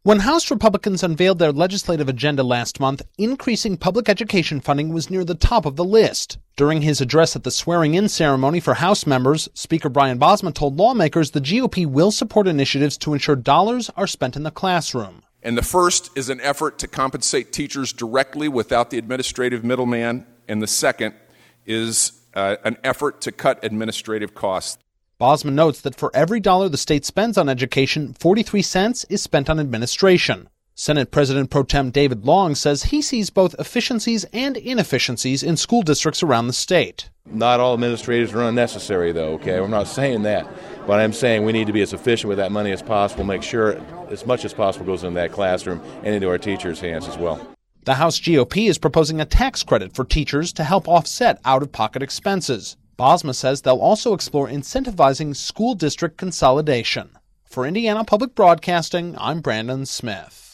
When House Republicans unveiled their legislative agenda last month, increasing public education funding was near the top of the list. During his address at the swearing-in ceremony for House members, Speaker Brian Bosma told lawmakers the GOP will support initiatives to ensure dollars are spent in the classroom. And the first is an effort to compensate teachers directly without the administrative middleman, and the second is an effort to cut administrative costs. Bosma notes that for every dollar the state spends on education, 43 cents is spent on administration. Senate President Pro Tem David Long says he sees both efficiencies and inefficiencies in school districts around the state. Not all administrators are unnecessary, though, okay? I'm not saying that. But I'm saying we need to be as efficient with that money as possible, make sure as much as possible goes into that classroom and into our teachers' hands as well. The House GOP is proposing a tax credit for teachers to help offset out-of-pocket expenses. Bosma says they'll also explore incentivizing school district consolidation. For Indiana Public Broadcasting, I'm Brandon Smith.